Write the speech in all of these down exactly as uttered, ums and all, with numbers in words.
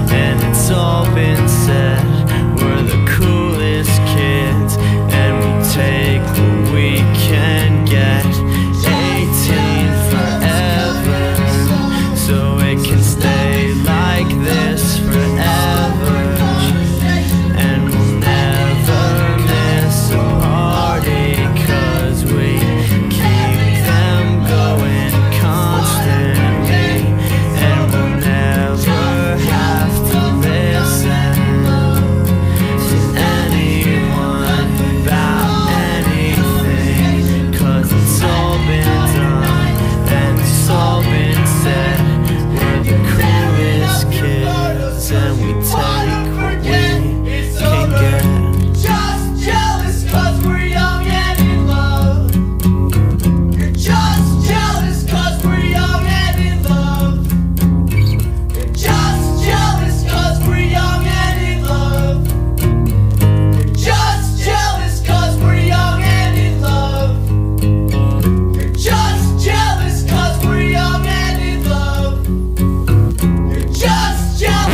and it's all been said. We're the coolest kids, and we take what we can get. Eighteen forever, so it can stay like this forever. And we'll never miss a party, 'cause we keep them going constantly. And we'll never have to listen to anyone about anything, 'cause it's all been done and it's all been said. We're the coolest kids, and we take what we can get. Just jealous 'cause we're young and in love. You're just jealous 'cause we're young and in love. You're just jealous 'cause we're young and in love. You're just jealous 'cause we're young and in love. You're just jealous 'cause we're young and in love. You're just jealous.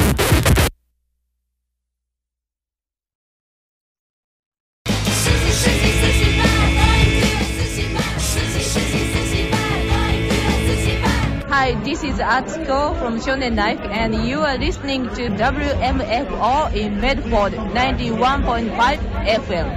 Hi, this is Atsuko from Shonen Life, and you are listening to W M F O in Medford, ninety-one point five F M.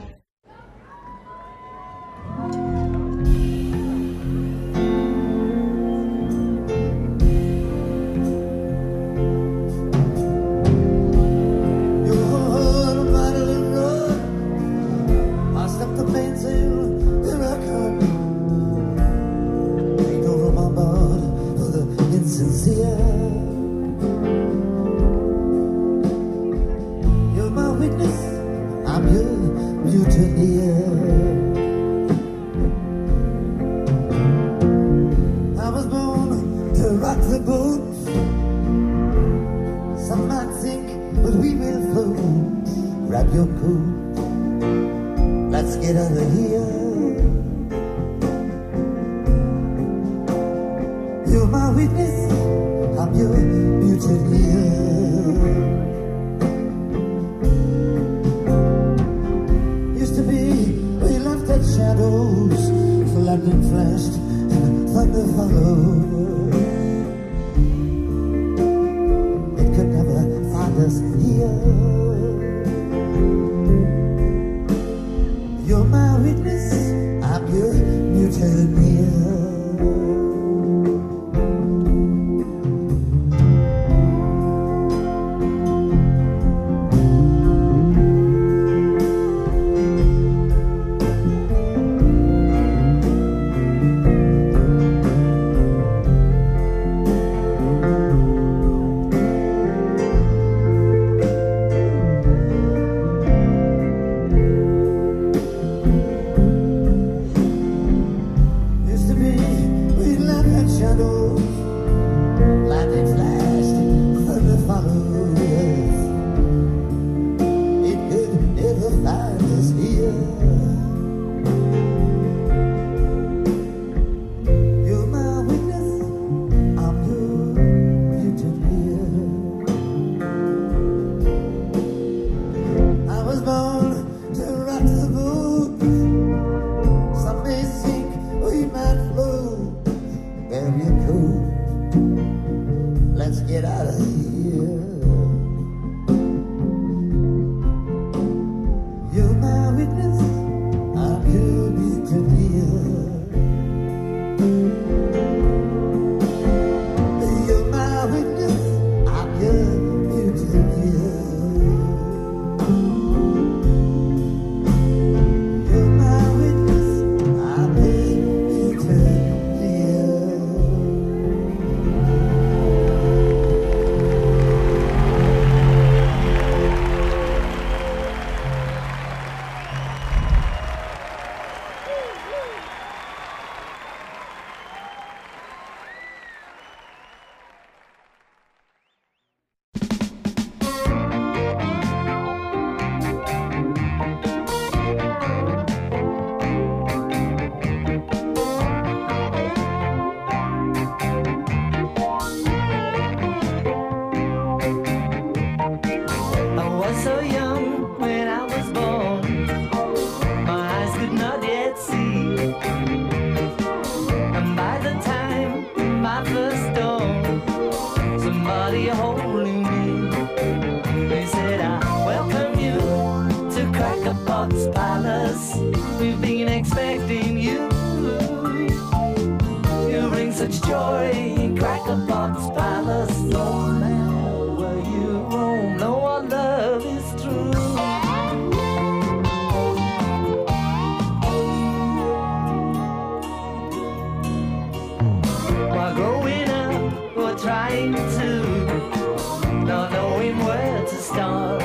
You're my witness, I'm your mutineer. I was born to rock the boat. Some might sink, but we will float. Grab your coat, let's get out of here. You're my witness, I'm your mutineer. Used to be, we left at shadows, lightning flashed and thunder followed. It could never find us here. You're my witness, I'm your mutineer. Let's get out of here. You're my witness, I'm your mutineer. You're my witness, I'm your mutineer. You're my witness, I'm your mutineer. holding me. He said, I welcome you to Crackerbox Palace. We've been expecting you. You bring such joy in Crackerbox Palace. No matter where you roam, no our love is true. While growing up, we're trying to, not knowing where to start.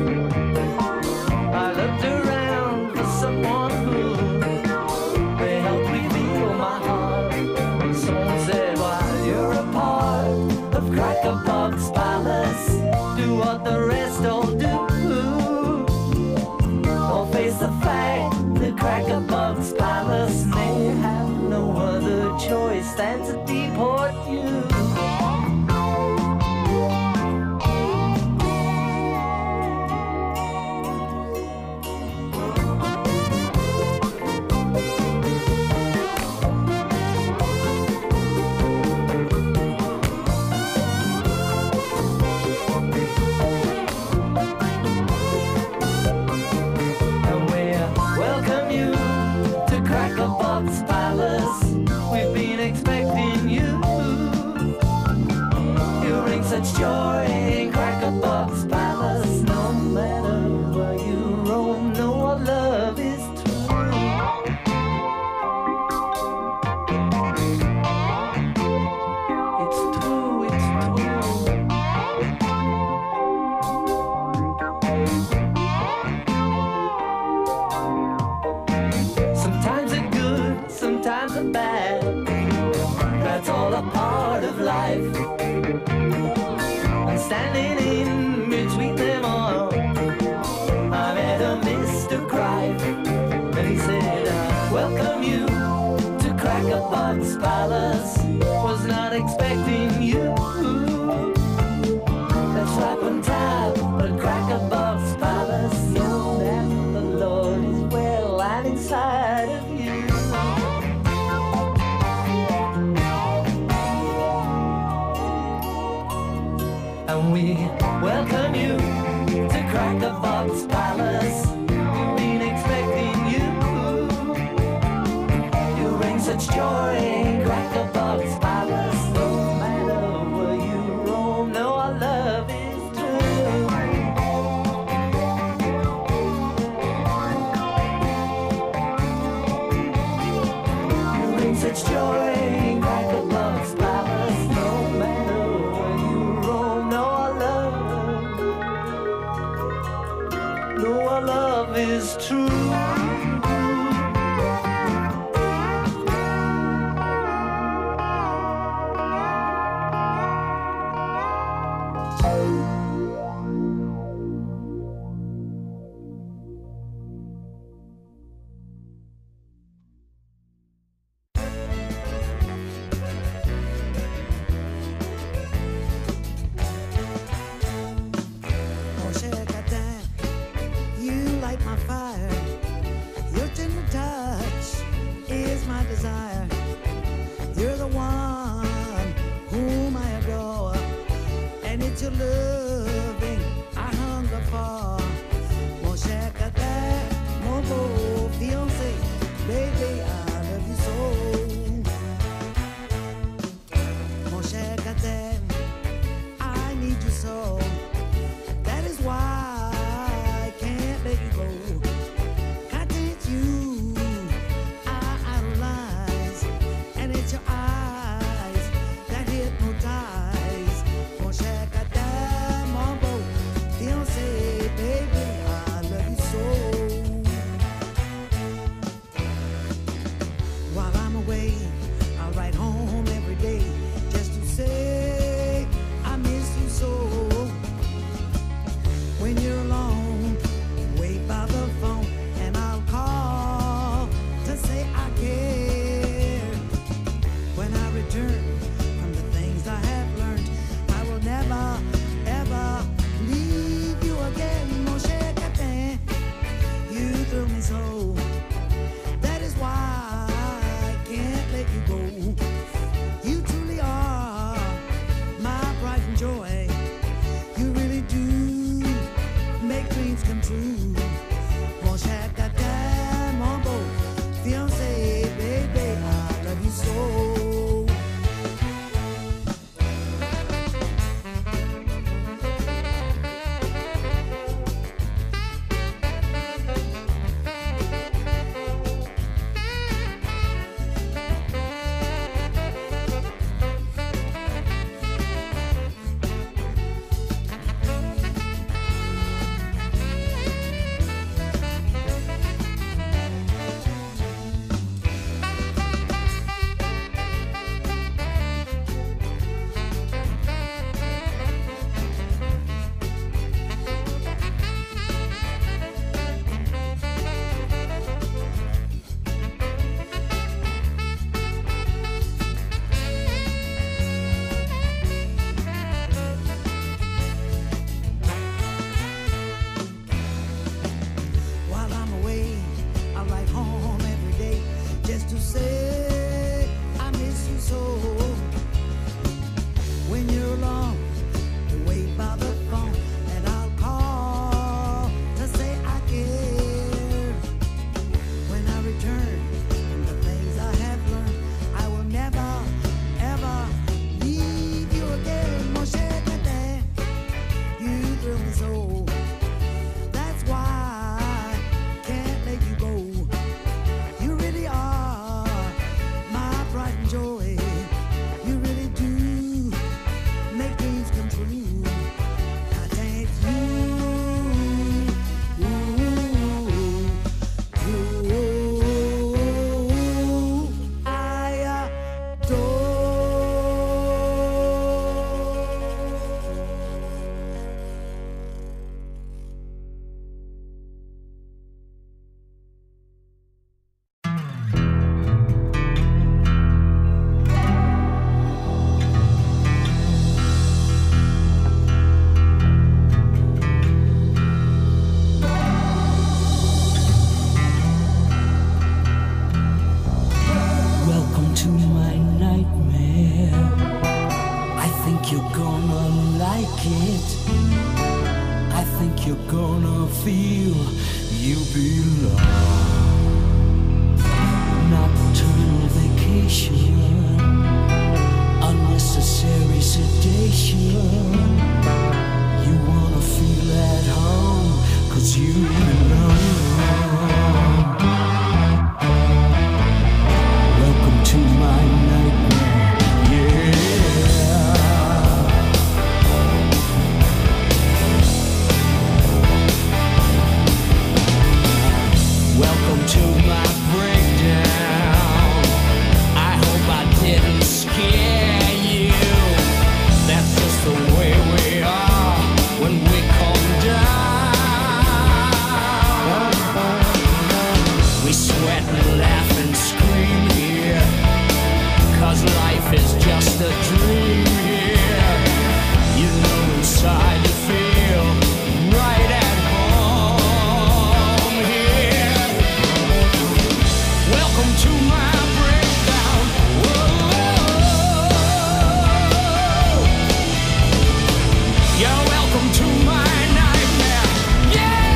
I looked around for someone who may help reveal my heart. Someone said, while you're a part of Crackerbox Palace, do what the rest don't do. Don't face the fact that Crackerbox Palace may have no other choice than to deport you. Crackerbox Palace, we've been expecting you. You bring such joy in Crackerbox Palace. No matter where you roam, no our love is true. It's true, it's true. Sometimes are bad, that's all a part of life. And standing in between them all, I met a Mister Cripe, and he said, I welcome you to Crackerbox Palace. Was not expecting you. Let's rap and tap at Crackerbox Palace. Know that the Lord is well and inside of you. And we welcome you to Crackerbox Palace. We've been expecting you. You bring such joy in Crackerbox Palace. No matter where you roam, no our love is true. You bring such joy in Crackerbox Palace. No matter where you roam, no our love, no our love is true. Eyes that hypnotize. Mon cher Cadam, make it, I think you're gonna feel you belong. Nocturnal vacation, unnecessary sedation. You wanna feel at home, 'cause you belong. Welcome to my nightmare, yeah. Welcome to my breakdown. I hope I didn't scare you. That's just the way we are when we come down. We sweat and laugh and scream here, 'cause life is just a dream here. You know inside you feel right at home here. Welcome to my breakdown. Whoa. You're welcome to my nightmare. Yeah.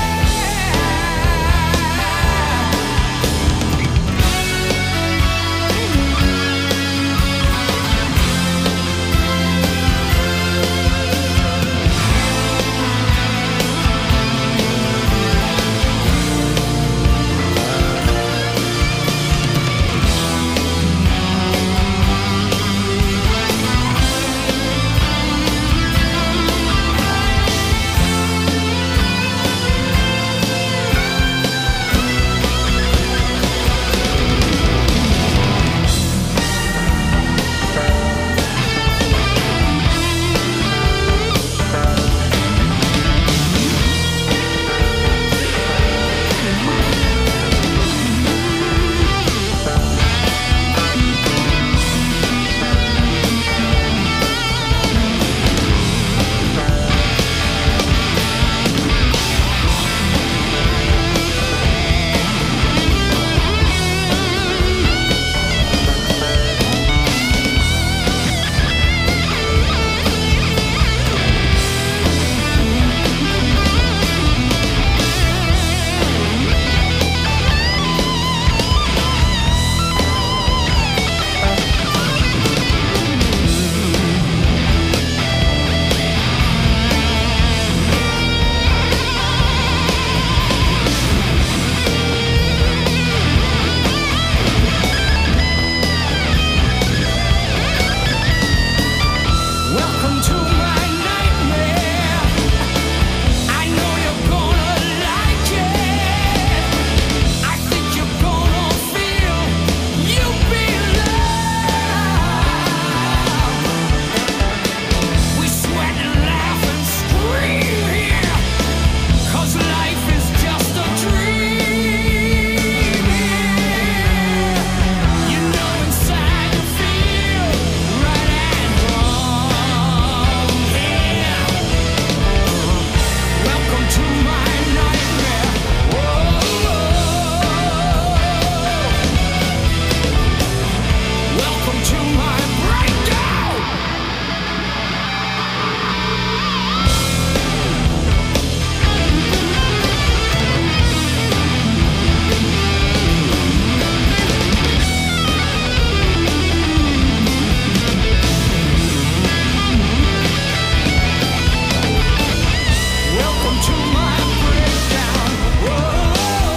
Welcome to my nightmare. I know you're gonna like it. I think you're gonna feel you belong. We sweat and laugh and scream here, 'cause life is just a dream here. You know inside you feel right at home here. Welcome to my nightmare. Whoa. Welcome to my breakdown. Welcome to my breakdown. Whoa.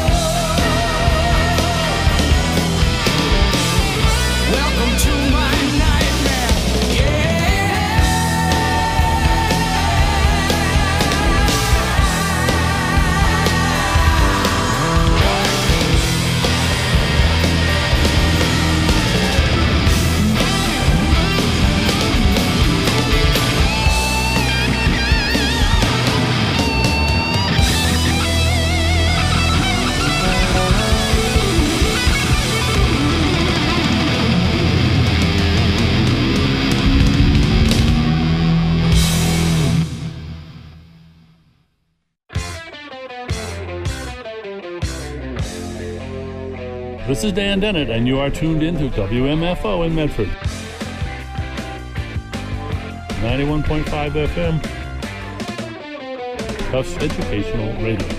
Welcome to my nightmare. This is Dan Dennett, and you are tuned in to W M F O in Medford. ninety-one point five F M, Tufts Educational Radio.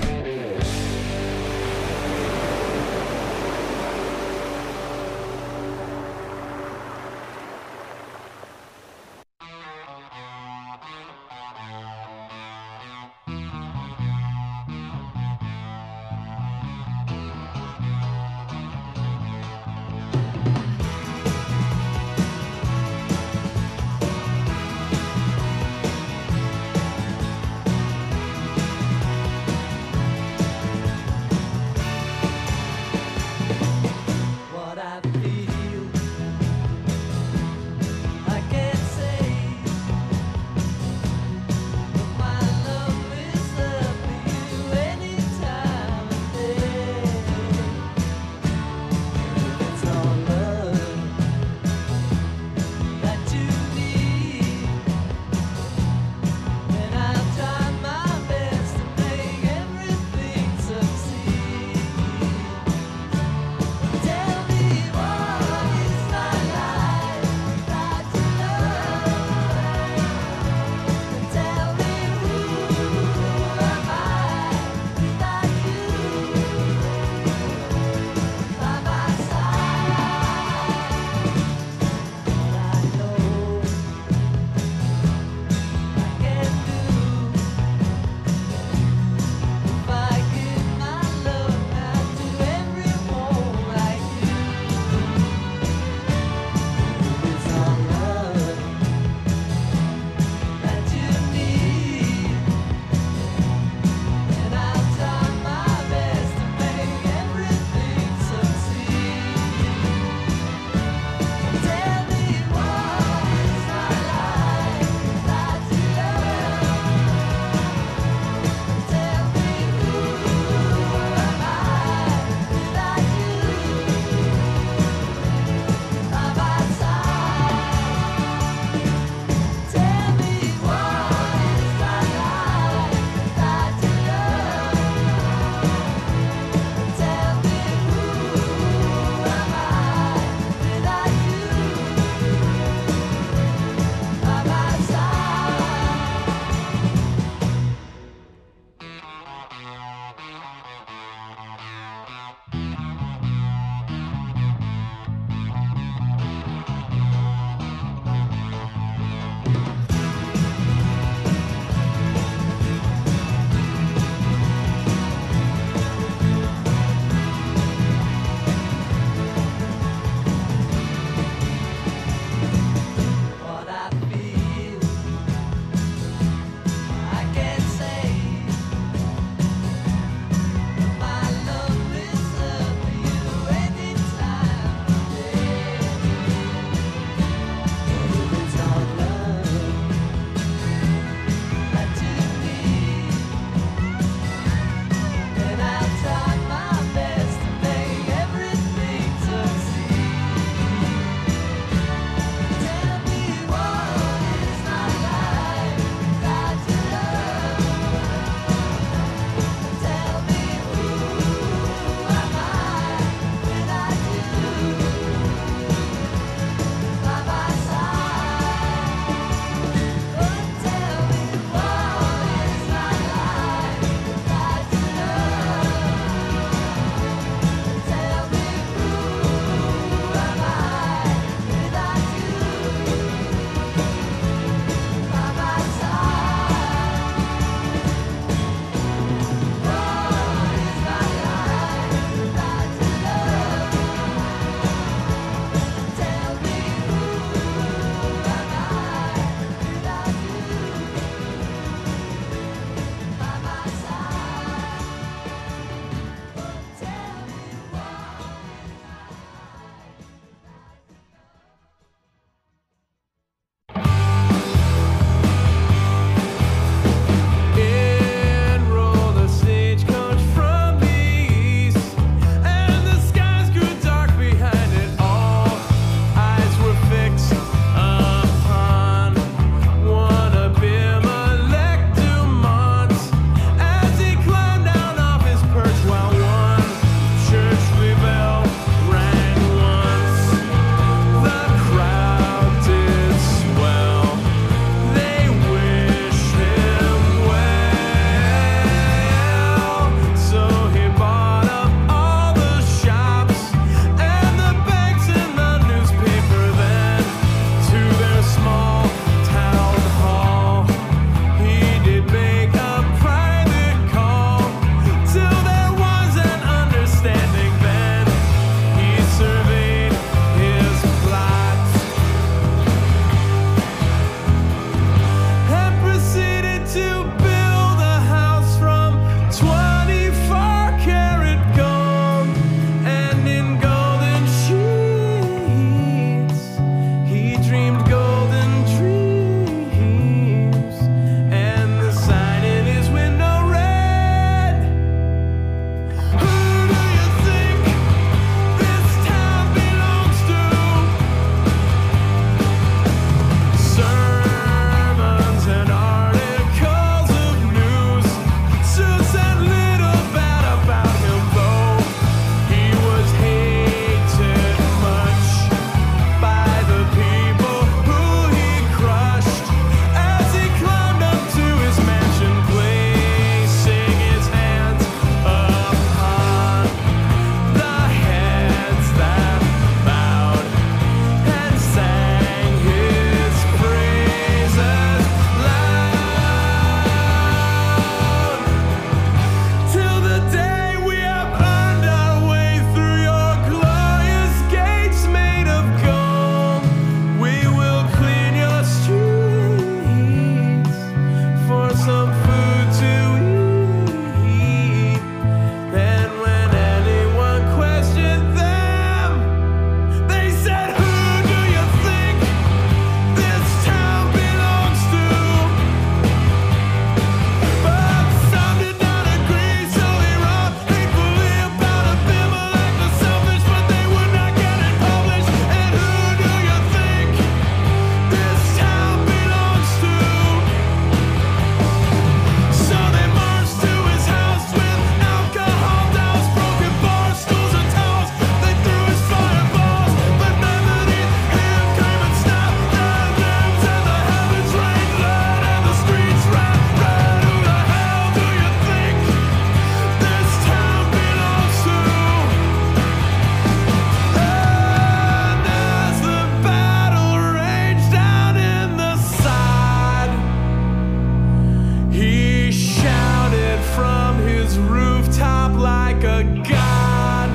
rooftop like a god.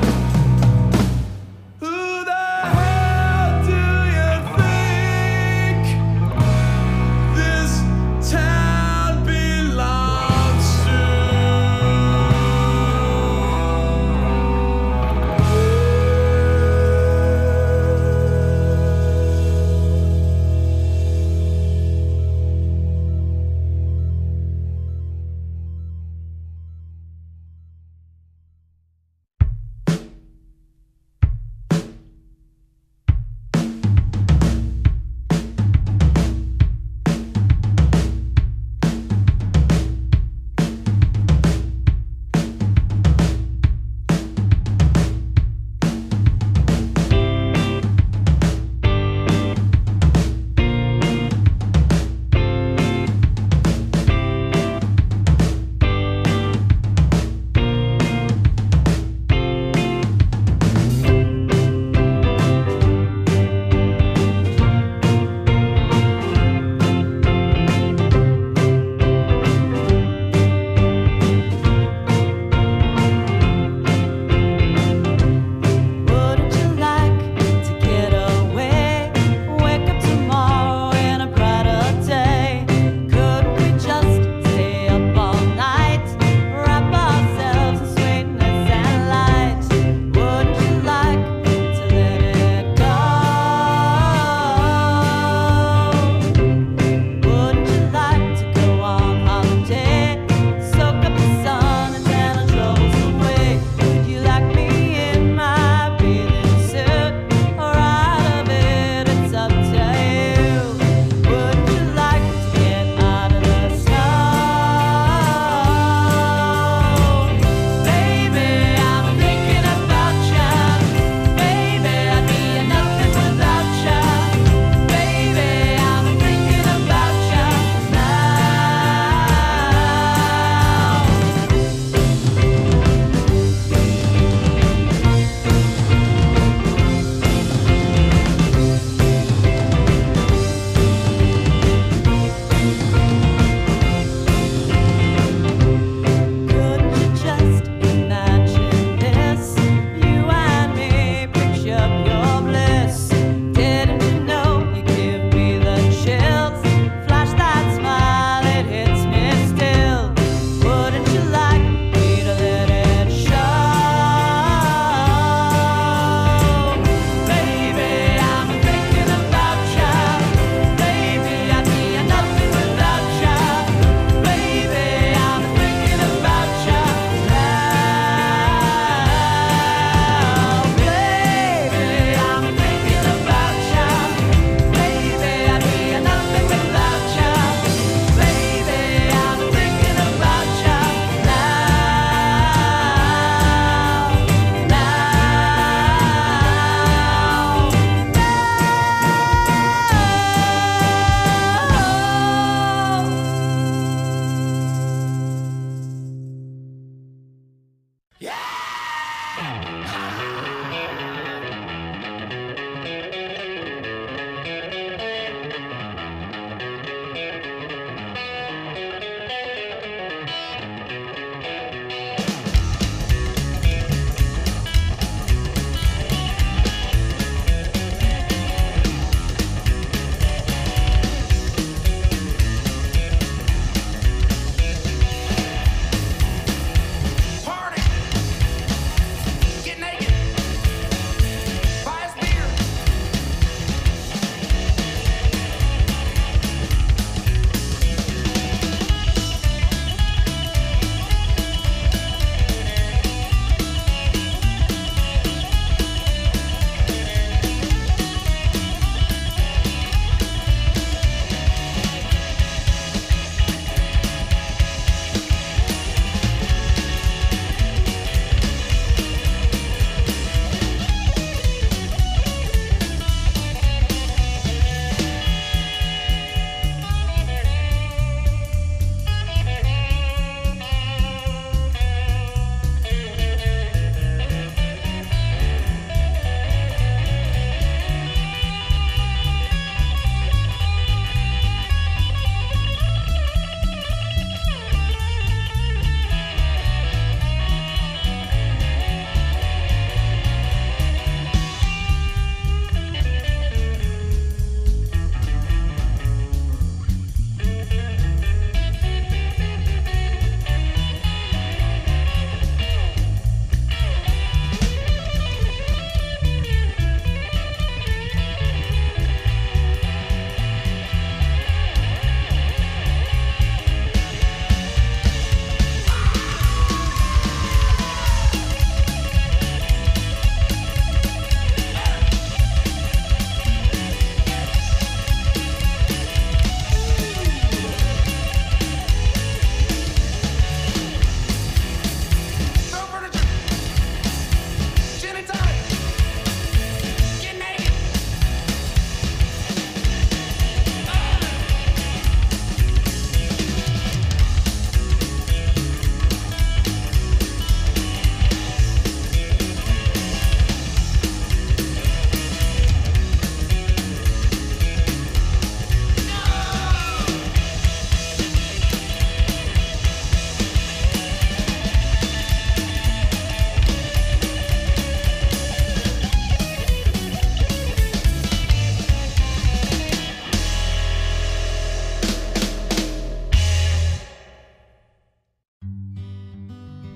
Who the hell do you think this town belongs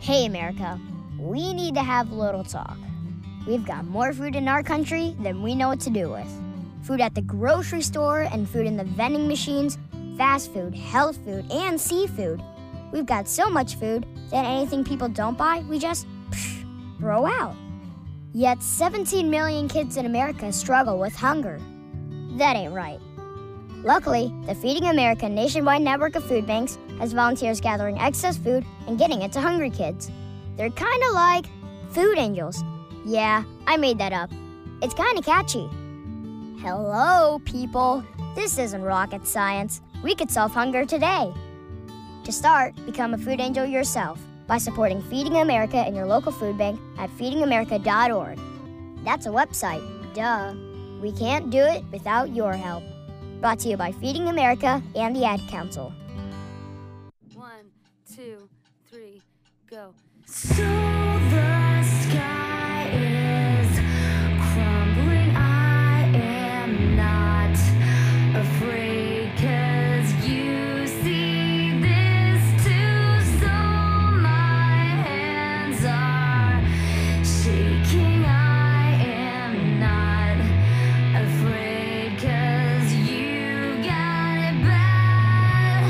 Hey, America, we need to have a little talk. We've got more food in our country than we know what to do with. Food at the grocery store and food in the vending machines, fast food, health food, and seafood. We've got so much food that anything people don't buy, we just psh, throw out. Yet seventeen million kids in America struggle with hunger. That ain't right. Luckily, the Feeding America nationwide network of food banks has volunteers gathering excess food and getting it to hungry kids. They're kind of like food angels. Yeah, I made that up. It's kind of catchy. Hello, people. This isn't rocket science. We could solve hunger today. To start, become a food angel yourself by supporting Feeding America in your local food bank at feeding america dot org. That's a website, duh. We can't do it without your help. Brought to you by Feeding America and the Ad Council. One, two, three, go. So the sky is crumbling. I am not afraid, 'cause you see this too. So my hands are shaking. I am not afraid, 'cause you got it bad.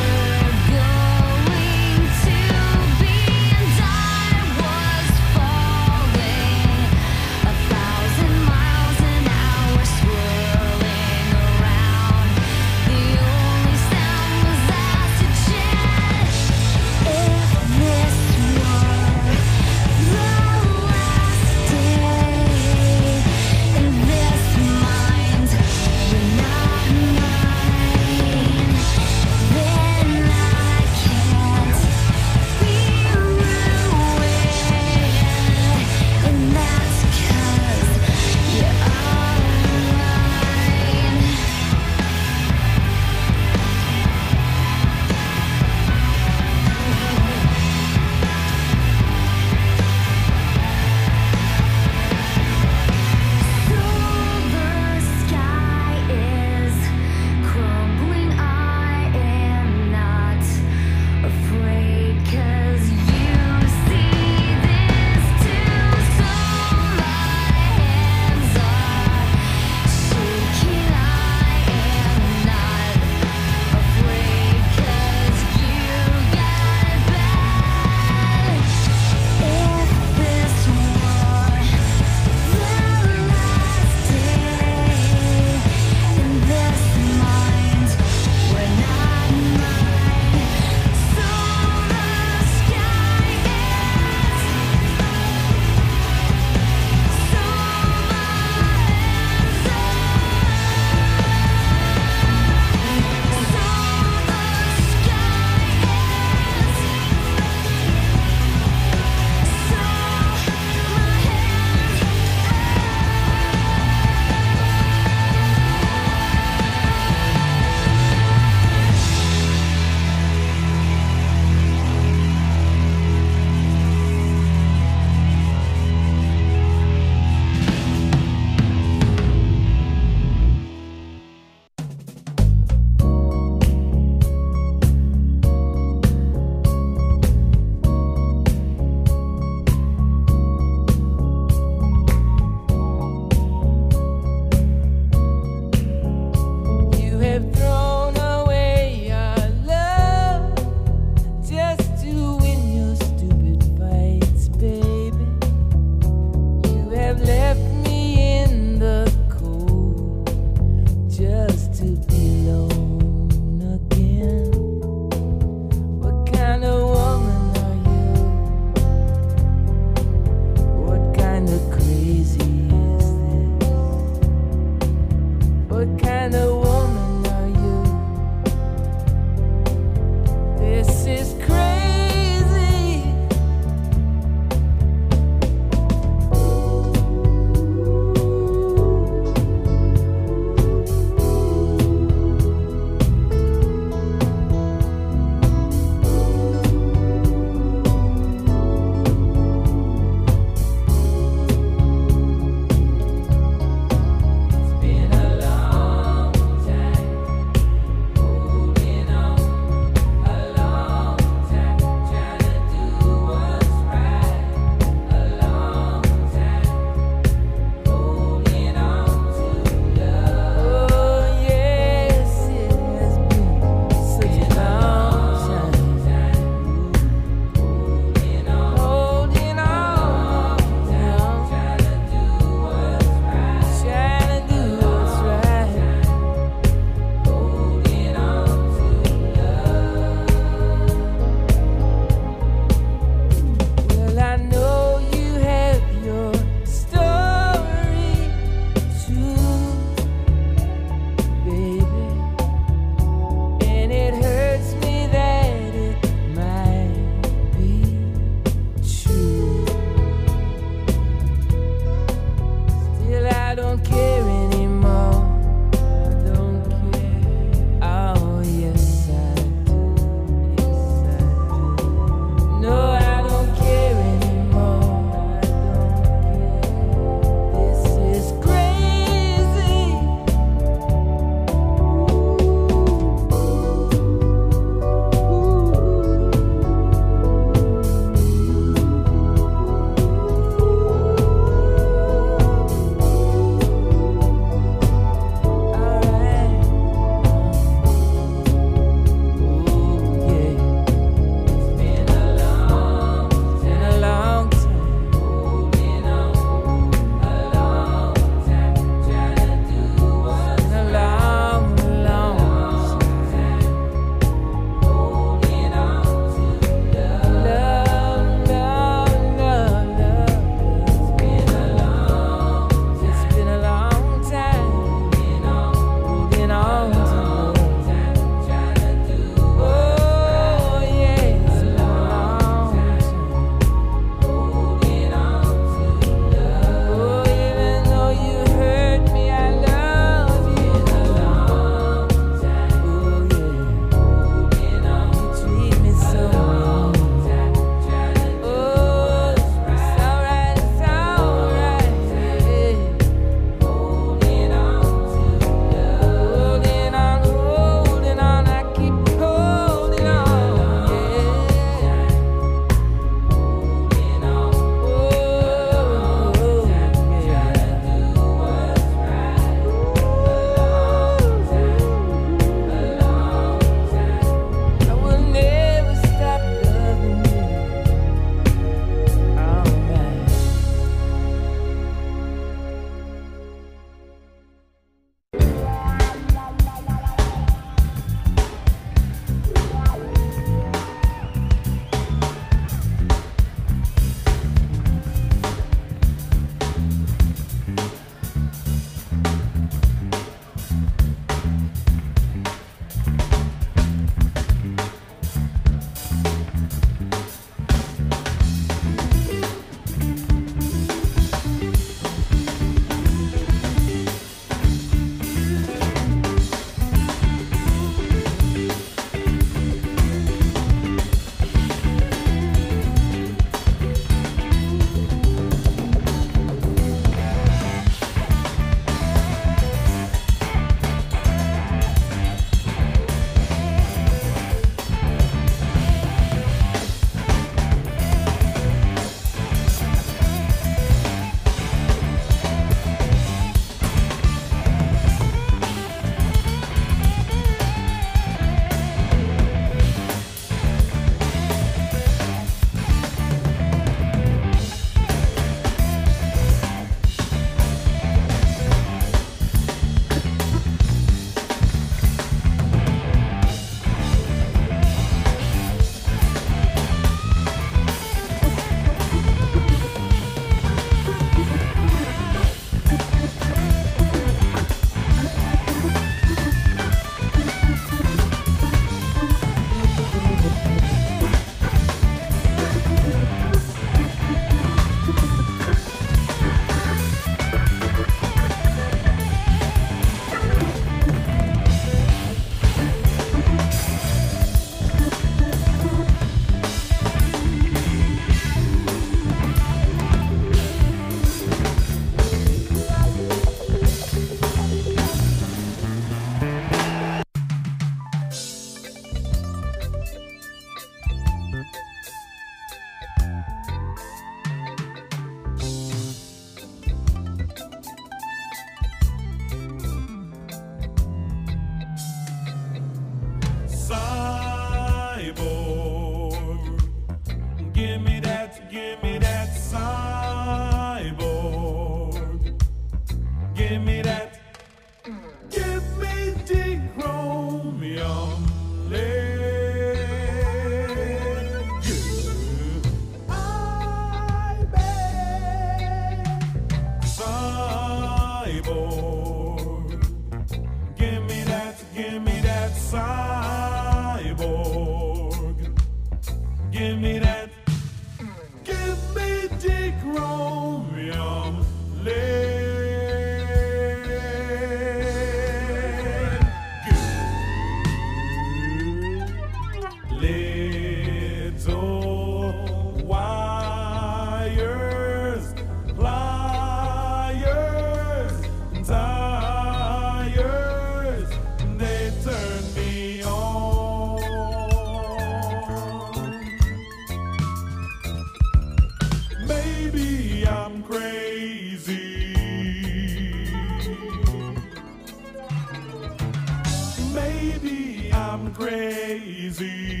Maybe I'm crazy.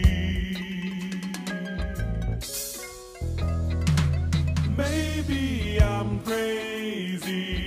Maybe I'm crazy.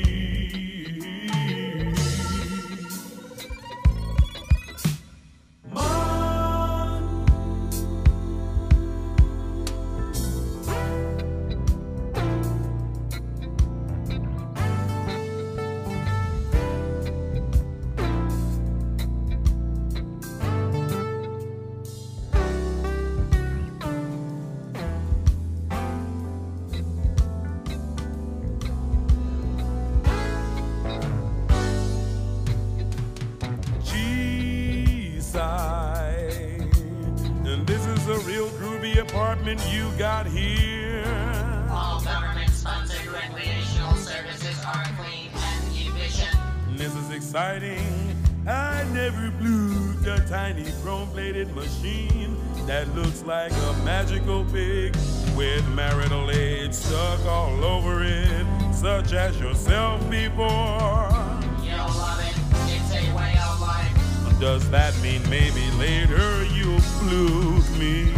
Apartment you got here. All government-sponsored recreational services are clean and efficient. This is exciting. I never blew a tiny chrome-plated machine that looks like a magical pig with marital aid stuck all over it, such as yourself before. You'll love it. It's a way of life. Does that mean maybe later you'll flute me?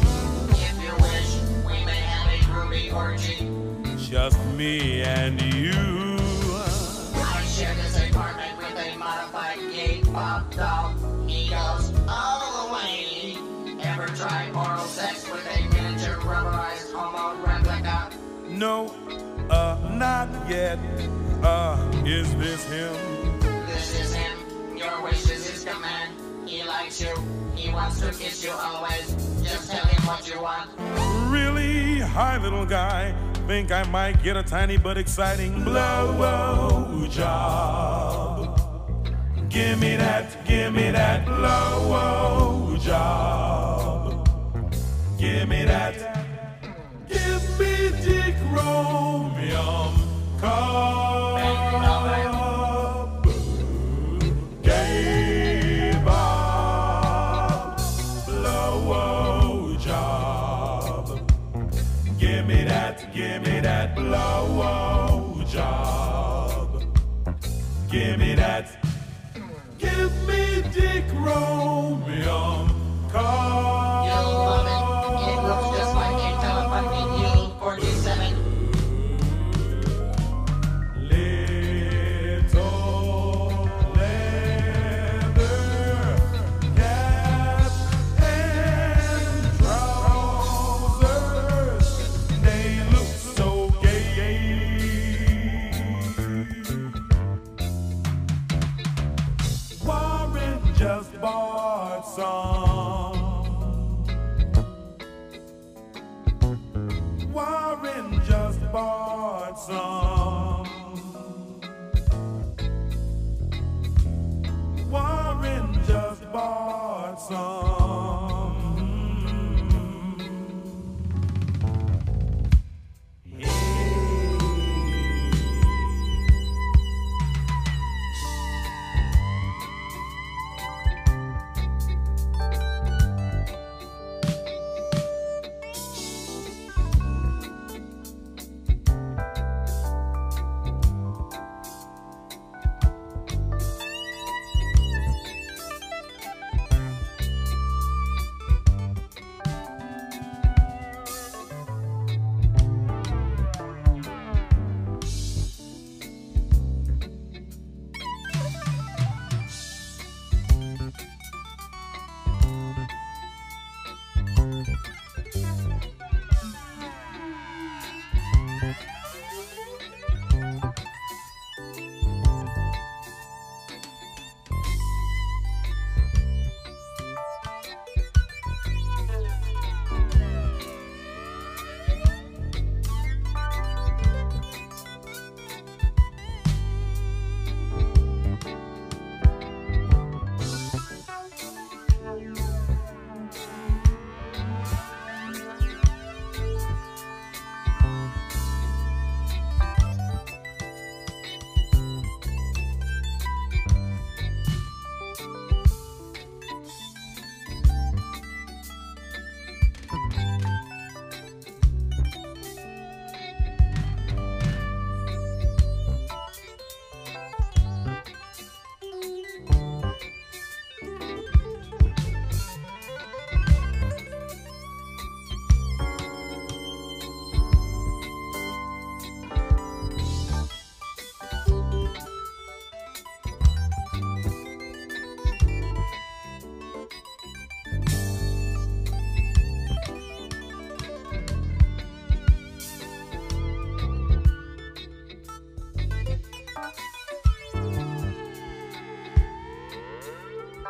Orgy. Just me and you. I share this apartment with a modified gay pop doll. He goes all the way. Ever try oral sex with a miniature rubberized homo replica? No, uh, not yet. Uh, is this him? This is him. Your wish is his command. He likes you. He wants to kiss you always. Just tell him what you want. Really? Hi, little guy. Think I might get a tiny but exciting blow job. Give me that, give me that blow job. Give me that. Give me Dick Romeo. Cobb. Gay Bob. Blow job. Give me that, give me that blow job. Give me that. Give me Dick Romeo. Cobb. You'll love it. It looks just like a telephone U forty-seven. Little leather cap and trousers, they look so gay. Warren just bought some. Warren just bought some. Warren just bought some.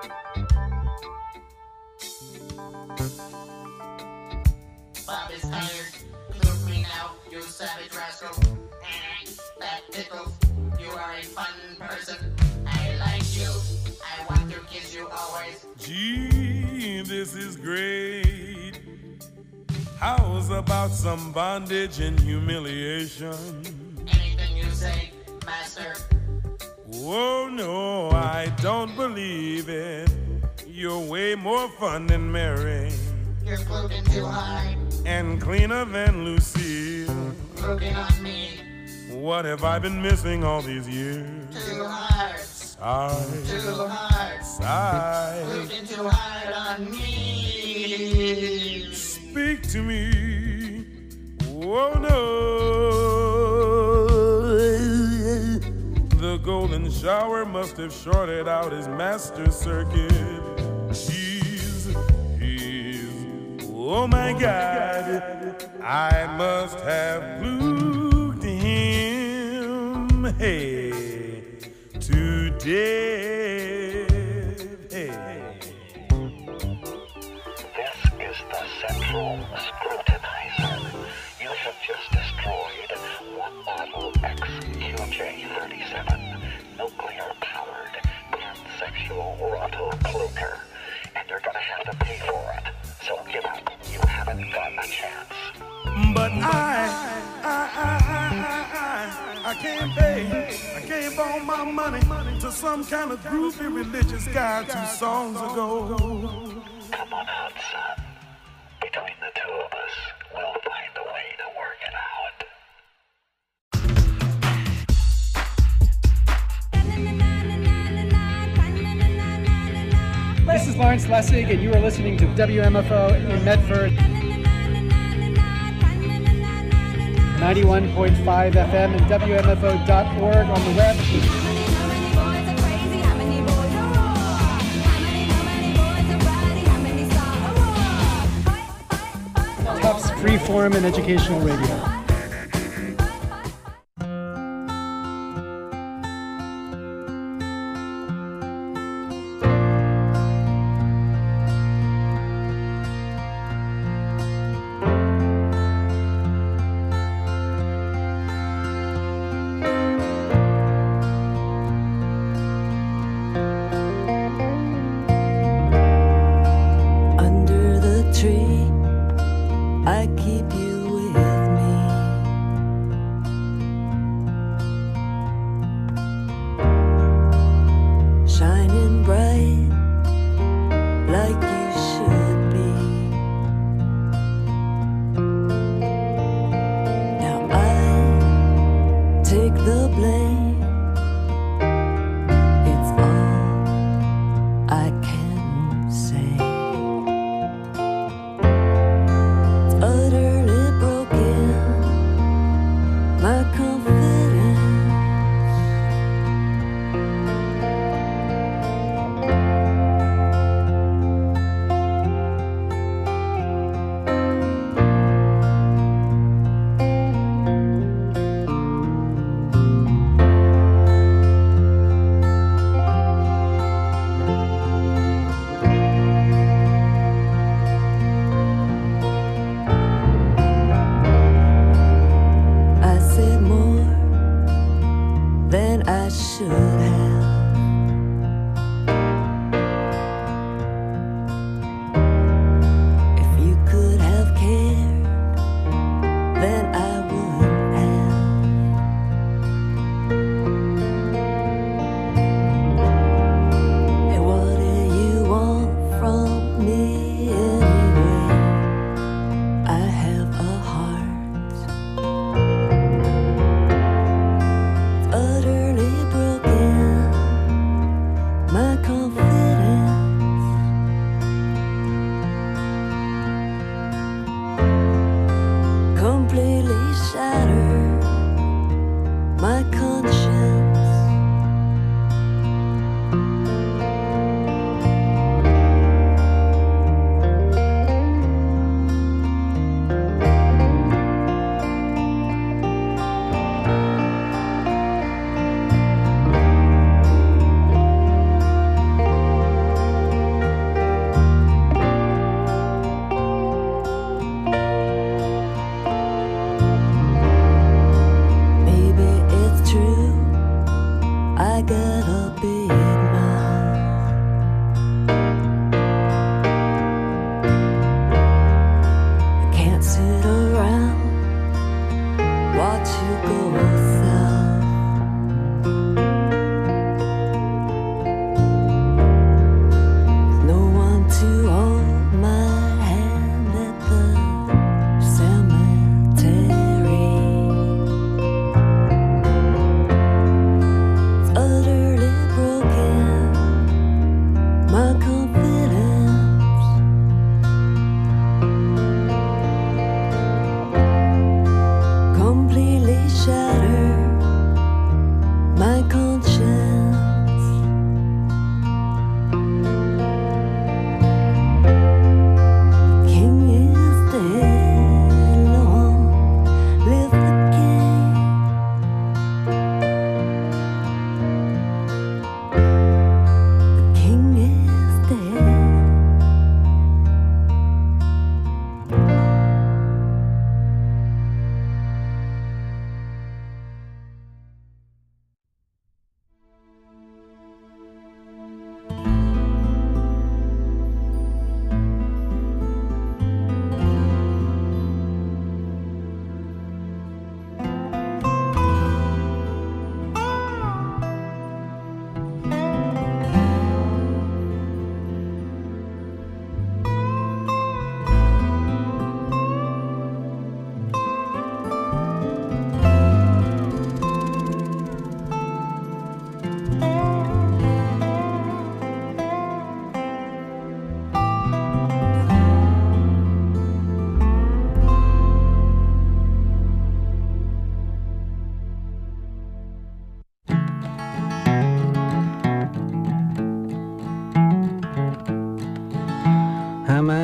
Bob is tired. Look me now, you savage rascal. That tickles. You are a fun person. I like you. I want to kiss you always. Gee, this is great. How's about some bondage and humiliation? Anything you say, master. Oh no, I don't believe it. You're way more fun than Mary. You're floating too high. And cleaner than Lucille. Looking on me. What have I been missing all these years? Too hard. Sigh. Too hard. Sigh. Looking too hard on me. Speak to me. Oh no. The golden shower must have shorted out his master circuit. He's, he's, oh my God, I must have proved him. Hey, today. Hey. This is the Central Scrutinizer. You have just destroyed one model X Q J thirty-seven, nuclear-powered pansexual Roto-Kluger, and you're gonna have to pay for it. So give up. You haven't got a chance. But I, I, I, I, I, I can't pay. I gave all my money to some kind of groovy religious guy two songs ago. Come on out, son. Between the two of us, we'll find a way to work it out. This is Lawrence Lessig, and you are listening to W M F O in Medford. ninety-one point five F M and W M F O dot org on the web. Tufts Freeform and Educational Radio. Under the tree, I keep you with me. Shining bright like you should be. Now I take the blame. It's all I can say. Utterly broken, my confidence.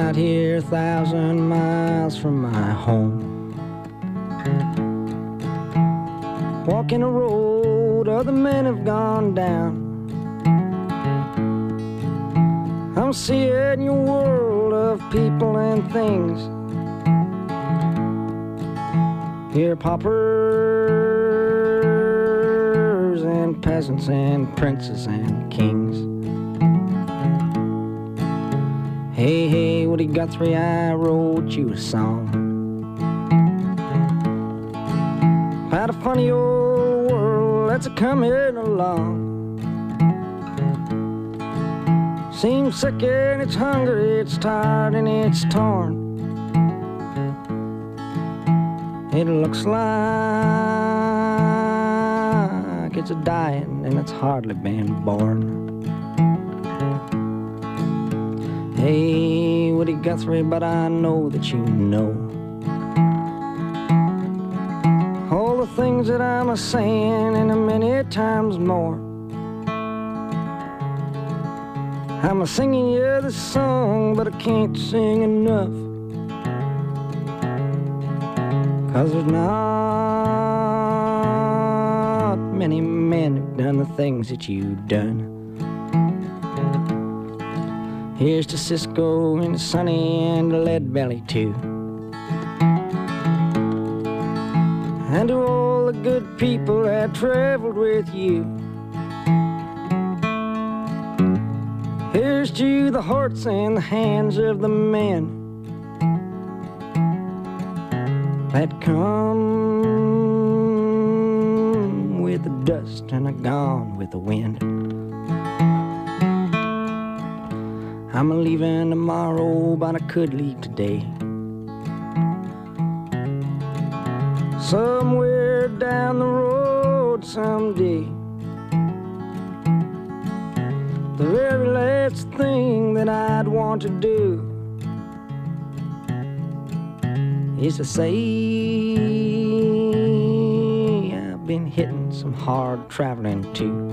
out here a thousand miles from my home, walking a road other men have gone down. I'm seeing your world of people and things. Here paupers and peasants and princes and kings. Hey, hey, Woody Guthrie, I wrote you a song about a funny old world that's a-coming along. Seems sick and it's hungry, it's tired and it's torn. It looks like it's a-dying and it's hardly been born. Hey, Woody Guthrie, but I know that you know all the things that I'm a-saying and a many times more. I'm a-singing you this song, but I can't sing enough, 'cause there's not many men who've done the things that you've done. Here's to Cisco and to Sonny and to Lead Belly too, and to all the good people that traveled with you. Here's to the hearts and the hands of the men that come with the dust and are gone with the wind. I'm a-leaving tomorrow, but I could leave today, somewhere down the road someday. The very last thing that I'd want to do is to say I've been hitting some hard traveling too.